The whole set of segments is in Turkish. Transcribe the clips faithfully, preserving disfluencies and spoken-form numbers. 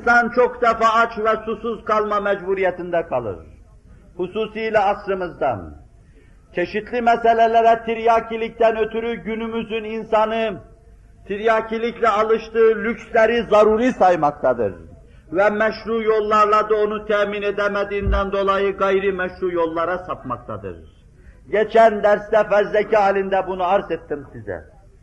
insan çok defa aç ve susuz kalma mecburiyetinde kalır. Hususiyle asrımızdan. Çeşitli meselelere tiryakilikten ötürü günümüzün insanı tiryakilikle alıştığı lüksleri zaruri saymaktadır. Ve meşru yollarla da onu temin edemediğinden dolayı gayri meşru yollara sapmaktadır. Geçen derste fezleke halinde bunu arz ettim size.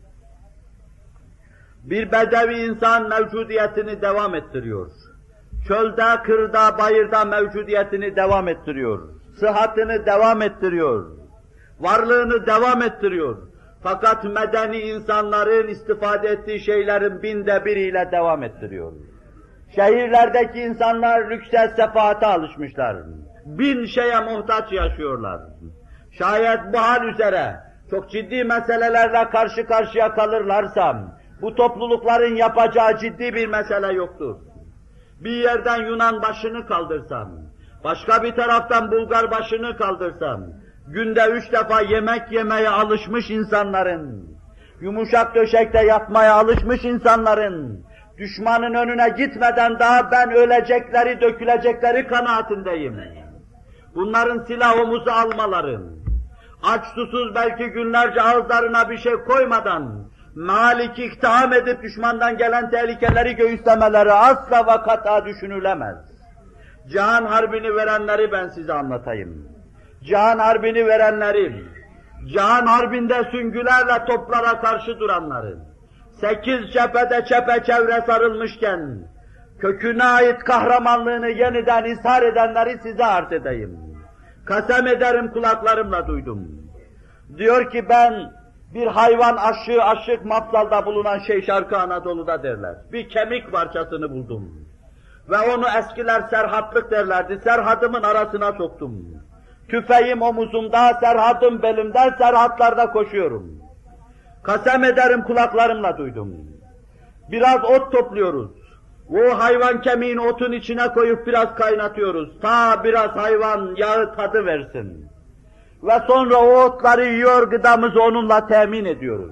Bir bedevi insan mevcudiyetini devam ettiriyor. Çölde, kırda, bayırda mevcudiyetini devam ettiriyor. Sıhhatini devam ettiriyor. Varlığını devam ettiriyor. Fakat medeni insanların istifade ettiği şeylerin binde biriyle devam ettiriyor. Şehirlerdeki insanlar lükse, sefaate alışmışlar. Bin şeye muhtaç yaşıyorlar. Şayet bu hal üzere çok ciddi meselelerle karşı karşıya kalırlarsa, bu toplulukların yapacağı ciddi bir mesele yoktur. Bir yerden Yunan başını kaldırsam, başka bir taraftan Bulgar başını kaldırsam, günde üç defa yemek yemeye alışmış insanların, yumuşak döşekte yatmaya alışmış insanların, düşmanın önüne gitmeden daha ben ölecekleri, dökülecekleri kanaatindeyim. Bunların silah omuzu almaları, aç susuz belki günlerce ağızlarına bir şey koymadan, Malik iktiham edip düşmandan gelen tehlikeleri göğüslemeleri asla ve kata düşünülemez. Cihan Harbi'ni verenleri ben size anlatayım. Cihan Harbi'ni verenleri, Cihan Harbi'nde süngülerle toplara karşı duranları, sekiz cephede çepeçevre sarılmışken, köküne ait kahramanlığını yeniden ishar edenleri size arz edeyim. Kasem ederim kulaklarımla duydum. Diyor ki ben, bir hayvan aşığı aşık mafsalda bulunan şey Şarkı Anadolu'da derler. Bir kemik parçasını buldum. Ve onu eskiler serhatlık derlerdi. Serhadımın arasına soktum. Tüfeğim omuzumda, serhadım belimde, serhatlarda koşuyorum. Kasem ederim kulaklarımla duydum. Biraz ot topluyoruz. O hayvan kemiğini otun içine koyup biraz kaynatıyoruz. Ta biraz hayvan yağı tadı versin. Ve sonra o otları yiyor, gıdamızı onunla temin ediyoruz.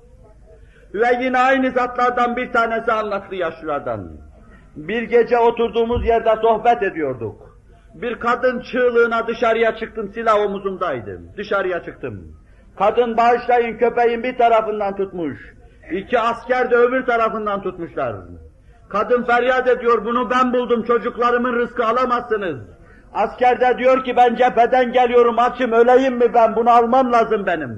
Ve yine aynı zatlardan bir tanesi anlattı yaşlılardan. Bir gece oturduğumuz yerde sohbet ediyorduk. Bir kadın çığlığına dışarıya çıktım, silah omuzumdaydım. Dışarıya çıktım. Kadın bağışlayın köpeğin bir tarafından tutmuş. İki asker de öbür tarafından tutmuşlar. Kadın feryat ediyor, bunu ben buldum, çocuklarımın rızkı alamazsınız. Asker de diyor ki ben cepheden geliyorum, açım, öleyim mi ben, bunu almam lazım benim.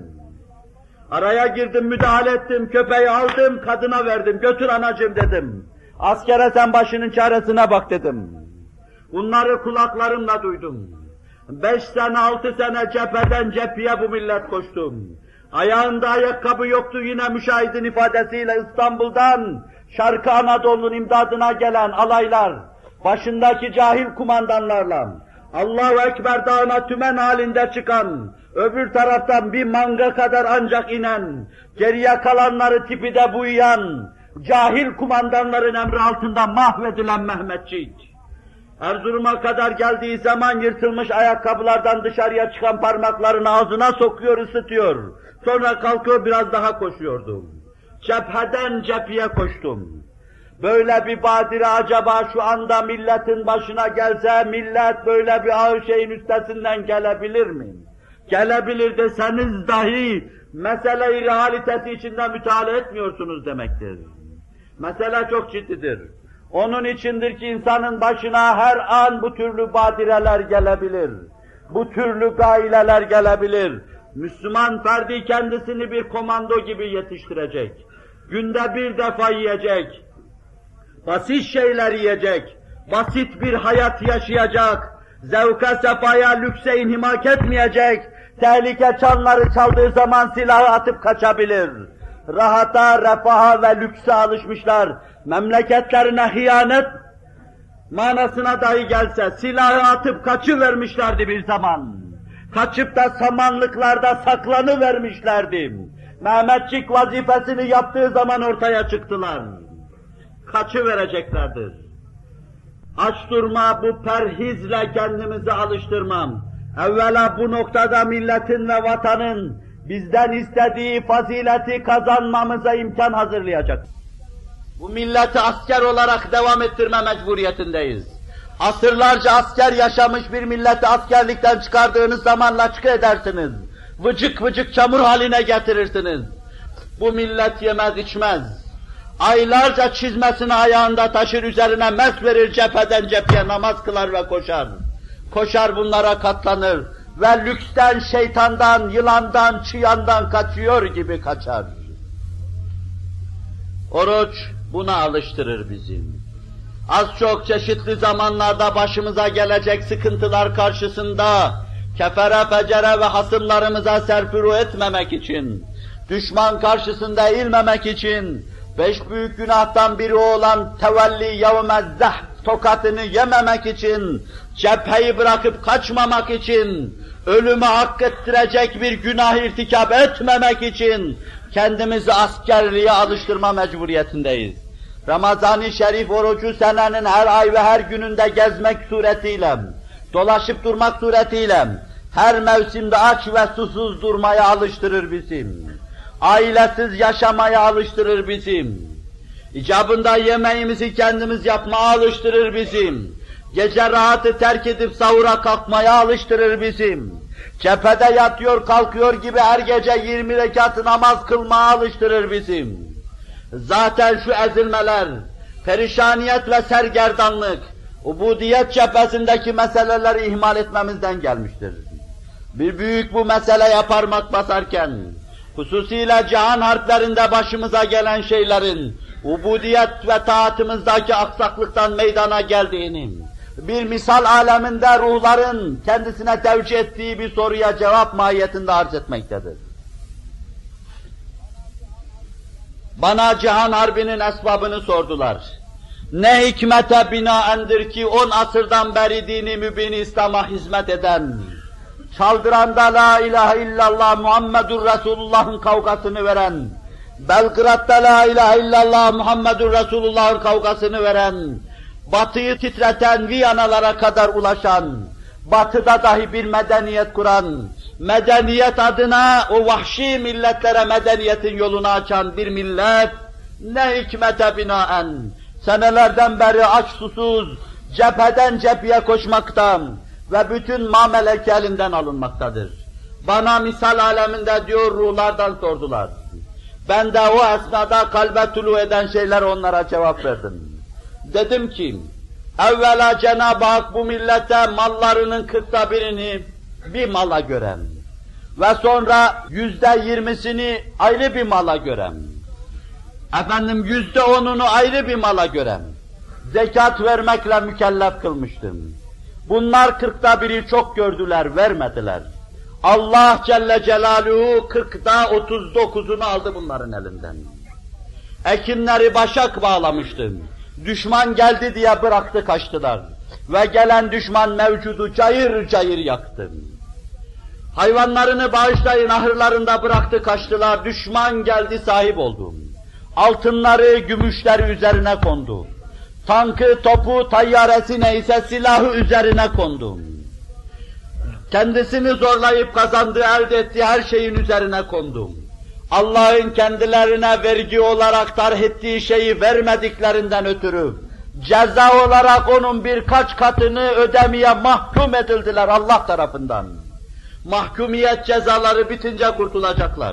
Araya girdim, müdahale ettim, köpeği aldım, kadına verdim, götür anacığım dedim. Askere sen başının çaresine bak dedim. Bunları kulaklarımla duydum. Beş sene, altı sene cepheden cepheye bu millet koştum. Ayağında ayakkabı yoktu, yine müşahidin ifadesiyle İstanbul'dan Şarkı Anadolu'nun imdadına gelen alaylar, başındaki cahil kumandanlarla, Allahu Ekber dağına tümen halinde çıkan, öbür taraftan bir manga kadar ancak inen, geriye kalanları tipi de buyayan, cahil kumandanların emri altında mahvedilen Mehmetçik. Erzurum'a kadar geldiği zaman yırtılmış ayakkabılardan dışarıya çıkan parmaklarını ağzına sokuyor, ısıtıyor. Sonra kalkıyor, biraz daha koşuyordum. Cepheden cepheye koştum. Böyle bir badire acaba şu anda milletin başına gelse, millet böyle bir ağır şeyin üstesinden gelebilir mi? Gelebilir deseniz dahi, mesele-i realitesi içinde müteala etmiyorsunuz demektir. Mesele çok ciddidir. Onun içindir ki insanın başına her an bu türlü badireler gelebilir. Bu türlü gaileler gelebilir. Müslüman ferdi kendisini bir komando gibi yetiştirecek. Günde bir defa yiyecek. Basit şeyler yiyecek. Basit bir hayat yaşayacak. Zevka, sefaya, lükse inhimak etmeyecek. Tehlike çanları çaldığı zaman silahı atıp kaçabilir. Rahata, refaha ve lükse alışmışlar. Memleketlerine hıyanet manasına dahi gelse silahı atıp kaçıvermişlerdi bir zaman. Kaçıp da samanlıklarda saklanıvermişlerdi. Mehmetçik vazifesini yaptığı zaman ortaya çıktılar. Kaçıvereceklerdir. Aç durma, bu perhizle kendimizi alıştırmam. Evvela bu noktada milletin ve vatanın bizden istediği fazileti kazanmamıza imkan hazırlayacak. Bu milleti asker olarak devam ettirme mecburiyetindeyiz. Asırlarca asker yaşamış bir milleti askerlikten çıkardığınız zaman laçka edersiniz. Vıcık vıcık çamur haline getirirsiniz. Bu millet yemez içmez. Aylarca çizmesini ayağında taşır, üzerine mers verir, cepheden cepheye namaz kılar ve koşar. Koşar bunlara katlanır ve lüksten, şeytandan, yılandan, çıyandan kaçıyor gibi kaçar. Oruç buna alıştırır bizim. Az çok çeşitli zamanlarda başımıza gelecek sıkıntılar karşısında kefere, fecere ve hasımlarımıza serfuru etmemek için, düşman karşısında eğilmemek için, beş büyük günahtan biri olan tevelli yevmezzeh tokatını yememek için, cepheyi bırakıp kaçmamak için, ölümü hak ettirecek bir günah irtikap etmemek için kendimizi askerliğe alıştırma mecburiyetindeyiz. Ramazan-ı Şerif orucu senenin her ay ve her gününde gezmek suretiyle, dolaşıp durmak suretiyle, her mevsimde aç ve susuz durmaya alıştırır bizim. Ailesiz yaşamaya alıştırır bizim. İcabında yemeğimizi kendimiz yapmaya alıştırır bizim. Gece rahatı terk edip sahura kalkmaya alıştırır bizim. Cephede yatıyor kalkıyor gibi her gece yirmi rekat namaz kılmaya alıştırır bizim. Zaten şu ezilmeler, perişaniyet ve sergerdanlık, ubudiyet cephesindeki meseleleri ihmal etmemizden gelmiştir. Bir büyük bu meseleye parmak basarken, hususiyle cihan harplerinde başımıza gelen şeylerin, ubudiyet ve taatımızdaki aksaklıktan meydana geldiğini, bir misal aleminde ruhların kendisine tevcih ettiği bir soruya cevap mahiyetinde arz etmektedir. Bana cihan harbinin esbabını sordular. Ne hikmete binaendir ki on asırdan beri dini mübin İslam'a hizmet eden, çaldıranda la ilahe illallah Muhammedur Resulullah'ın kavgasını veren, Belgrad'da la ilahe illallah Muhammedur Resulullah'ın kavgasını veren, Batı'yı titreten Viyanalara kadar ulaşan, Batı'da dahi bir medeniyet kuran, medeniyet adına o vahşi milletlere medeniyetin yolunu açan bir millet, ne hikmete binaen, senelerden beri aç susuz, cepheden cepheye koşmaktan ve bütün mamelek elinden alınmaktadır. Bana misal aleminde diyor ruhlardan sordular. Ben de o esnada kalbe tulu eden şeyler onlara cevap verdim. Dedim ki, evvela Cenab-ı Hak bu millete mallarının kırkta birini bir mala görem ve sonra yüzde yirmisini ayrı bir mala görem. Efendim yüzde onunu ayrı bir mala görem. Zekat vermekle mükellef kılmıştım. Bunlar kırkta biri çok gördüler, vermediler. Allah Celle Celaluhu kırkta otuz dokuzunu aldı bunların elinden. Ekinleri başak bağlamıştım. Düşman geldi diye bıraktı kaçtılar. Ve gelen düşman mevcudu cayır cayır yaktı. Hayvanlarını bağışlayın ahırlarında bıraktı kaçtılar. Düşman geldi sahip oldu. Altınları, gümüşleri üzerine kondu. Tankı, topu, tayyaresi neyse silahı üzerine kondu. Kendisini zorlayıp kazandığı, elde ettiği her şeyin üzerine kondu. Allah'ın kendilerine vergi olarak tarh ettiği şeyi vermediklerinden ötürü, ceza olarak onun birkaç katını ödemeye mahkum edildiler Allah tarafından. Mahkumiyet cezaları bitince kurtulacaklar.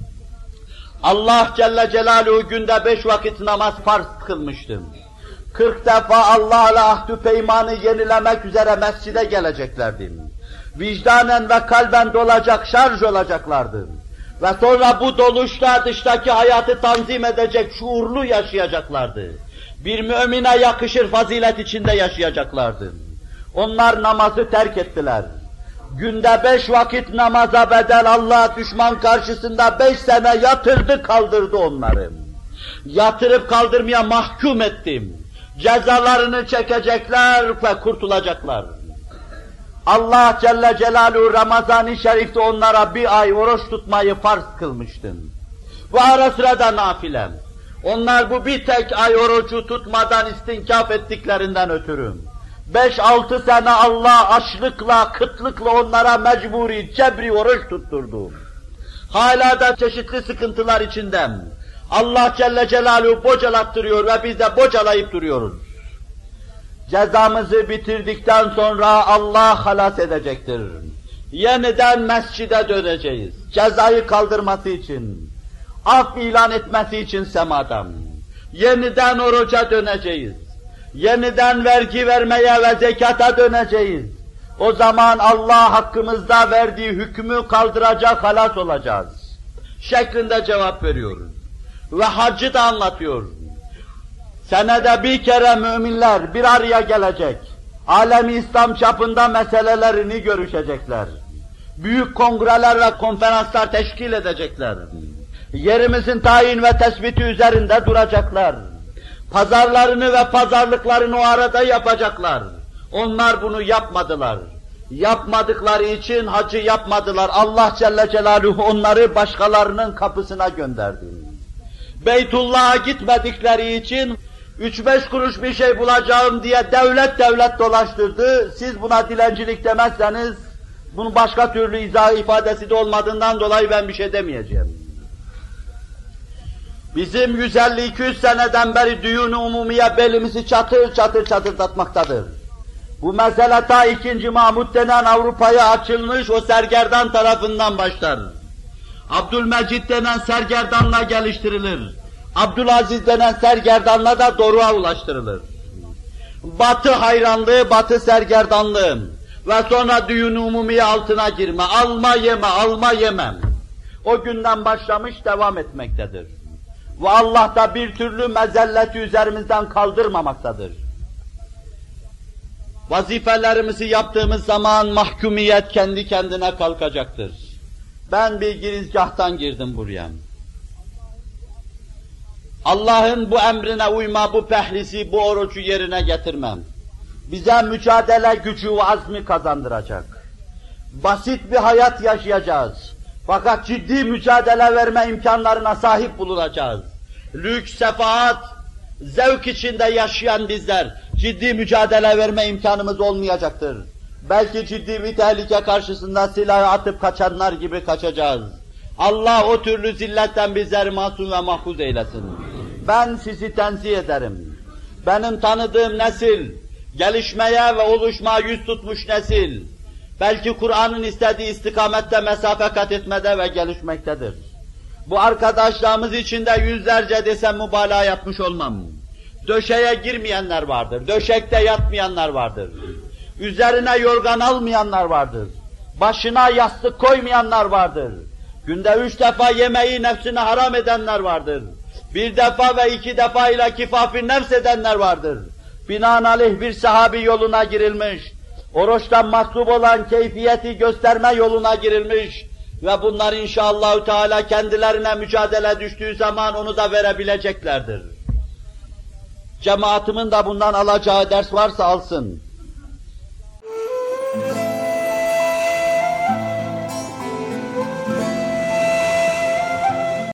Allah Celle Celaluhu günde beş vakit namaz farz kılmıştım. Kırk defa Allah'la ahdü peymanı yenilemek üzere mescide geleceklerdi. Vicdanen ve kalben dolacak, şarj olacaklardı. Ve sonra bu doluşta dıştaki hayatı tanzim edecek, şuurlu yaşayacaklardı. Bir mümine yakışır fazilet içinde yaşayacaklardı. Onlar namazı terk ettiler. Günde beş vakit namaza bedel Allah düşman karşısında beş sene yatırdı kaldırdı onları. Yatırıp kaldırmaya mahkum ettim. Cezalarını çekecekler ve kurtulacaklar. Allah Celle Celaluhu Ramazan-ı Şerif'te onlara bir ay oruç tutmayı farz kılmıştım. Ve ara sıra da nafile. Onlar bu bir tek ay orucu tutmadan istinkaf ettiklerinden ötürü beş altı sene Allah açlıkla, kıtlıkla onlara mecburi, cebri oruç tutturdu. Hala da çeşitli sıkıntılar içinde. Allah Celle Celaluhu bocalattırıyor ve biz de bocalayıp duruyoruz. Cezamızı bitirdikten sonra Allah halas edecektir. Yeniden mescide döneceğiz. Cezayı kaldırması için, af ilan etmesi için semadan. Yeniden oruca döneceğiz. Yeniden vergi vermeye ve zekata döneceğiz. O zaman Allah hakkımızda verdiği hükmü kaldıracak, halas olacağız şeklinde cevap veriyoruz. Ve haccı da anlatıyor. Senede bir kere müminler bir araya gelecek. Alem-i İslam çapında meselelerini görüşecekler. Büyük kongreler ve konferanslar teşkil edecekler. Yerimizin tayin ve tespiti üzerinde duracaklar. Pazarlarını ve pazarlıklarını o arada yapacaklar. Onlar bunu yapmadılar. Yapmadıkları için hacı yapmadılar. Allah Celle Celaluhu onları başkalarının kapısına gönderdi. Beytullah'a gitmedikleri için üç beş kuruş bir şey bulacağım diye devlet devlet dolaştırdı. Siz buna dilencilik demezseniz, bunun başka türlü izah ifadesi de olmadığından dolayı ben bir şey demeyeceğim. Bizim yüz elli iki yüz seneden beri düğün-i umumiye belimizi çatır çatır çatırdatmaktadır. Bu mesele ta ikinci Mahmud denen Avrupa'ya açılmış o sergerdan tarafından başlar. Abdülmecid denen sergerdanla geliştirilir. Abdülaziz denen sergerdanla da doruğa ulaştırılır. Batı hayranlığı, batı sergerdanlığı ve sonra düğün-i umumiye altına girme, alma yeme, alma yemem. O günden başlamış devam etmektedir. Ve Allah da bir türlü mezelleti üzerimizden kaldırmamaktadır. Vazifelerimizi yaptığımız zaman mahkumiyet kendi kendine kalkacaktır. Ben bir girizgahtan girdim buraya. Allah'ın bu emrine uyma, bu pehlisi, bu orucu yerine getirmem. Bize mücadele gücü ve azmi kazandıracak. Basit bir hayat yaşayacağız. Fakat ciddi mücadele verme imkanlarına sahip bulunacağız. Lüks, sefahat, zevk içinde yaşayan bizler, ciddi mücadele verme imkanımız olmayacaktır. Belki ciddi bir tehlike karşısında silahı atıp kaçanlar gibi kaçacağız. Allah o türlü zilletten bizleri masum ve mahfuz eylesin. Ben sizi tenzih ederim. Benim tanıdığım nesil, gelişmeye ve oluşmaya yüz tutmuş nesil, belki Kur'an'ın istediği istikamette mesafe kat etmede ve gelişmektedir. Bu arkadaşlarımız içinde yüzlerce desem mübalağa yapmış olmam. Döşeye girmeyenler vardır, döşekte yatmayanlar vardır. Üzerine yorgan almayanlar vardır. Başına yastık koymayanlar vardır. Günde üç defa yemeği nefsine haram edenler vardır. Bir defa ve iki defa ile kifafi nefs edenler vardır. Binaenaleyh bir sahabi yoluna girilmiş, oruçtan mahsup olan keyfiyeti gösterme yoluna girilmiş ve bunlar inşallahü teala kendilerine mücadele düştüğü zaman onu da verebileceklerdir. Cemaatimin de bundan alacağı ders varsa alsın.